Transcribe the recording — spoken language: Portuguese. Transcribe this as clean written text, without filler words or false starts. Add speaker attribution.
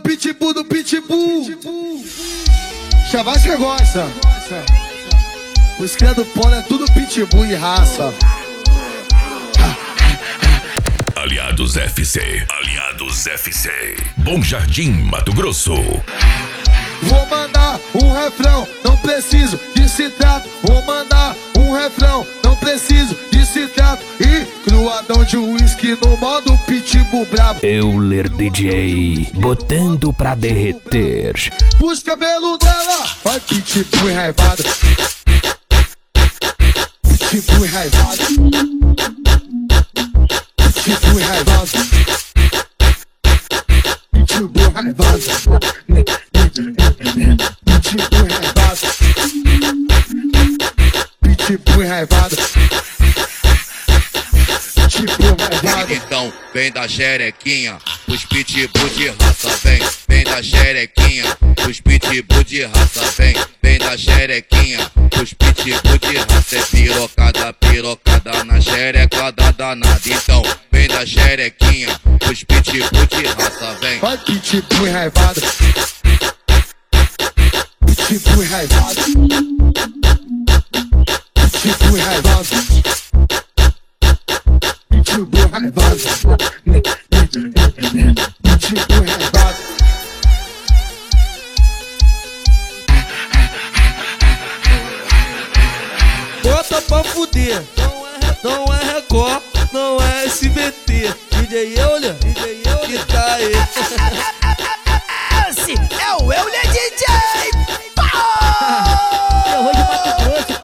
Speaker 1: pitbull do pitbull. Chavasca gosta. Os cria do polo é tudo pitbull e raça.
Speaker 2: Aliados FC, Aliados FC, Bom Jardim, Mato Grosso.
Speaker 1: Vou mandar um refrão, não preciso de citrato. Vou mandar um refrão, não preciso de citrato. E cruadão de uísque no modo pitbull brabo.
Speaker 3: Euler DJ, botando pra derreter.
Speaker 1: Puxa o cabelo dela, vai pitbull enraivado. Pitbull enraivado. Pitbull enraivado. Pitbull enraivado. Pitbull enraivado. Pitbull enraivado. Pitbull enraivado.
Speaker 4: Então vem da xerequinha, os pitbull de raça vem da xerequinha, os pitbull de raça vem da xerequinha, os pitbull de raça é pirocada na xereca da danada. Então vem da xerequinha, os pitbull de raça
Speaker 1: vai pitbull enraivado. Pitbull enraivado. Pitbull enraivado. Pitbull enraivado. Pitbull enraivado.
Speaker 5: Bota pra fuder, não é Record, não é SBT. DJ